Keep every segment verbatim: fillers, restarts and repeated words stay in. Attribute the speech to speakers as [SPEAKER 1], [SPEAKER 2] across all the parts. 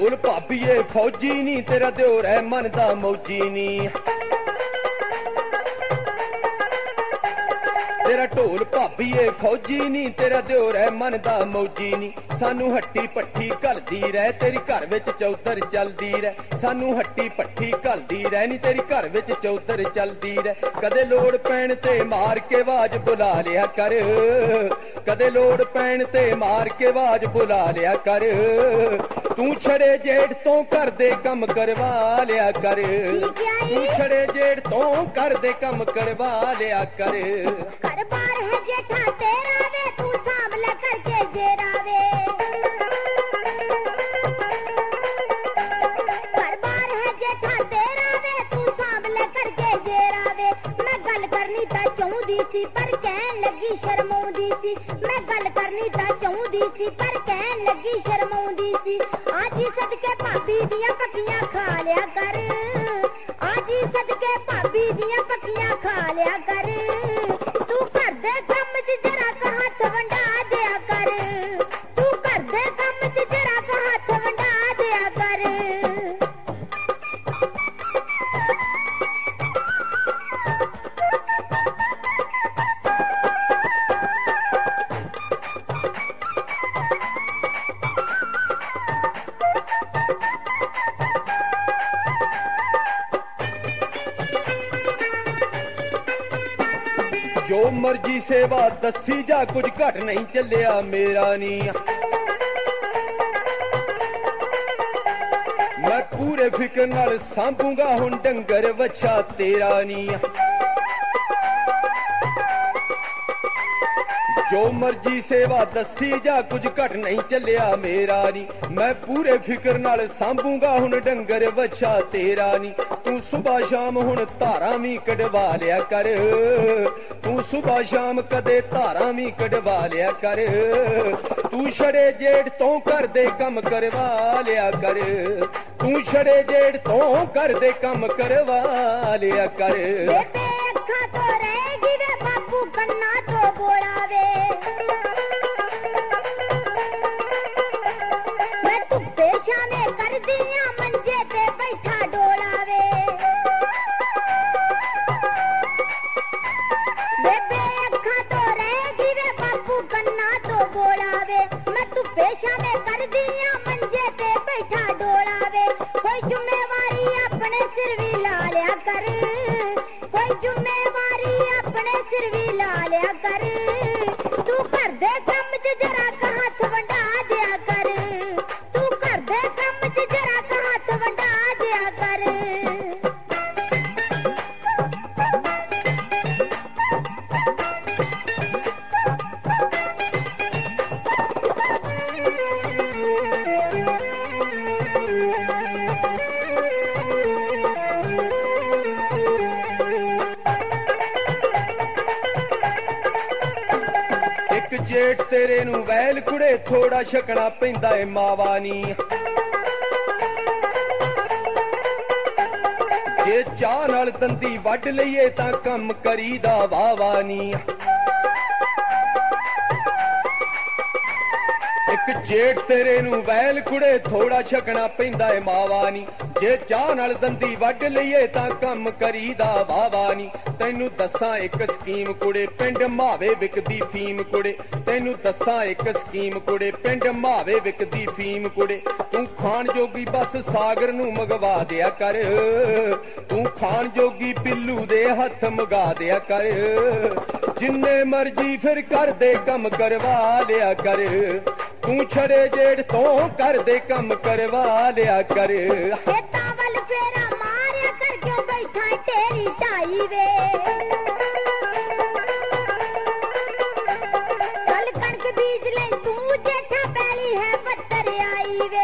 [SPEAKER 1] ਢੋਲ ਭਾਬੀਏ ਫੌਜੀ ਨੀ, ਤੇਰਾ ਦਿਓਰ ਹੈ ਮਨ ਦਾ ਮੌਜੀ ਨੀ। ਤੇਰਾ ਢੋਲ ਭਾਬੀਏ ਫੌਜੀ ਨੀ, ਤੇਰਾ ਦਿਓਰ ਹੈ ਮਨ ਦਾ ਮੌਜੀ ਨੀ। ਸਾਨੂੰ ਹੱਟੀ ਪੱਠੀ ਘਲਦੀ ਰਹਿ, ਤੇਰੀ ਘਰ ਵਿੱਚ ਚੌਧਰ ਚੱਲਦੀ ਰਹਿ। ਸਾਨੂੰ ਹੱਟੀ ਪੱਠੀ ਘਲਦੀ ਰਹਿ ਨੀ, ਤੇਰੀ ਘਰ ਵਿੱਚ ਚੌਧਰ ਚੱਲਦੀ ਰਹਿ। ਕਦੇ ਲੋੜ ਪੈਣ ਤੇ ਮਾਰ ਕੇ ਆਵਾਜ਼ ਬੁਲਾ ਲਿਆ ਕਰ, ਕਦੇ ਲੋੜ ਪੈਣ ਤੇ ਮਾਰ ਕੇ ਆਵਾਜ਼ ਬੁਲਾ ਲਿਆ ਕਰ। ਤੂੰ ਛੜੇ ਜੇਠ ਤੋਂ ਕਰਦੇ ਕੰਮ ਕਰਵਾ ਲਿਆ ਕਰ, ਤੂੰ ਛੜੇ ਜੇਠ ਤੋਂ ਕਰਦੇ ਕੰਮ ਕਰਵਾ ਲਿਆ ਕਰ।
[SPEAKER 2] घर बार है जेठा तेरा वे, तू सामला करके जेरा वे। घर बार है जेठा तेरा वे, तू सामला करके जेरा वे। मैं गल करनी ता चाहूंदी सी पर कहन लगी शर्माउंदी सी। मैं गल करनी ता चाहूंदी सी पर कहन लगी शर्माउंदी सी। आजी सदके भाभी दियां पक्कियां खा लिया कर, आजी सदके भाभी दियां पक्कियां खा लिया कर। तू घर दे कम च जरा क हथ वंडा दिया कर, तू घर दे कम च जरा क हथ वंडा दिया कर।
[SPEAKER 1] जो मर्जी सेवा दसी जा, कुछ घट नहीं चलिया मेरा नी। मैं पूरे फिक्र नाल सांभूंगा हुण डंगर वछा तेरा नी। जो मर्जी सेवा दसी जा, कुछ घट नहीं चलिया मेरा नी। मैं पूरे फिक्र नाल सांभूंगा हुण डंगर वछा तेरा नी। तू सुबह शाम हुण धारां भी कढवा लिया कर, तू सुबह शाम कदे धारां भी कढवा लिया कर। तू छड़े जेठ तो कर दे कम करवा लिया कर, तू छड़े जेठ तो कर दे कम करवा लिया कर।
[SPEAKER 2] बेबे अखा तो रहेगी वे, बापू कन्ना तो बोलावे। मैं धुप्पे शामे कर दिया मंजे ते बैठा डोलावे। बेबे अखा तो रहेगी वे, बापू कन्ना तो बोलावे। मैं धुप्पे शामे कर दिया मंजे ते बैठा डोलावे। कोई जुम्मेवारी अपने सिर भी ला लिया कर, कोई जुम्मेवारी अपने सिर भी ला लिया कर। तू घर दे कम च जरा क हथ वंडा दिया कर, तू घर दे कम च जरा क हथ वंडा दिया कर।
[SPEAKER 1] जेठ तेरे नू वैल कुड़े थोड़ा छकना पैंदा ए मावा नी। जे चाह नाल दंदी वड लईए तां कम करीदा वावा नी। एक जेठ तेरे नू वैल कुड़े थोड़ा छकना पैंदा ए मावा नी। जे चाह नाल दंदी वड लईए तां कम करीदा वावा नी। तैनू दसां एक स्कीम कुड़े, पिंड मावे विकदी फीम कुड़े। तैनू दसां एक स्कीम कुड़े, पिंड मावे विकदी फीम कुड़े। तू खान जोगी बस सागर नू मंगवा दिया कर, तू खान जोगी पिल्लू दे हथ मंगा दिया कर। जिन्ने मर्जी फिर कर दे कम करवा लिया कर, तू छड़े जेठ तो कर दे कम करवा लिया कर।
[SPEAKER 2] खेतां वल फेरा मारिया कर क्यों बैठा तेरी ढाई वे। कल कणक बीज ले तू जेठा पैली है पत्तर आई वे।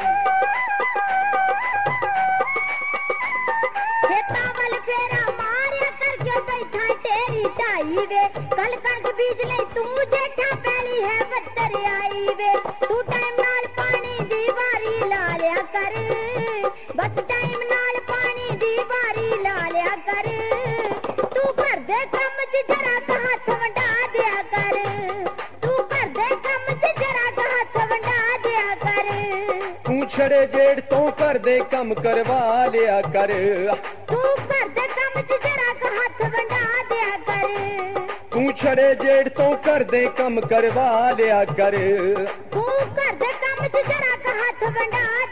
[SPEAKER 2] खेतां वल फेरा मारिया कर क्यों बैठा तेरी ढाई वे। कल कणक बीज ले तू जेठा पैली है पत्तर आई वे। तू टाइम नाल पानी दी वारी ला लिया कर, बस टाइम नाल पानी दी वारी ला लिया कर। तू घर दे कम च जरा क हथ वंडा दिया कर, तू घर दे कम च जरा क हथ वंडा दिया कर।
[SPEAKER 1] तू ਛੜੇ ਜੇੜ ਤੋਂ ਘਰ ਦੇ ਕੰਮ ਕਰਵਾ ਲਿਆ ਕਰ
[SPEAKER 2] ਤੂੰ ਘਰ ਦੇ ਕੰਮ 'ਚ ਜਰਾ ਕੁ ਹੱਥ ਵੰਡਾ ਦਿਆ ਕਰ
[SPEAKER 1] ਤੂੰ ਛੜੇ ਜੇੜ ਤੋਂ ਘਰ ਦੇ ਕੰਮ ਕਰਵਾ ਲਿਆ ਕਰ
[SPEAKER 2] ਤੂੰ ਘਰ ਦੇ ਕੰਮ 'ਚ ਜਰਾ ਕੁ ਹੱਥ ਵੰਡਾ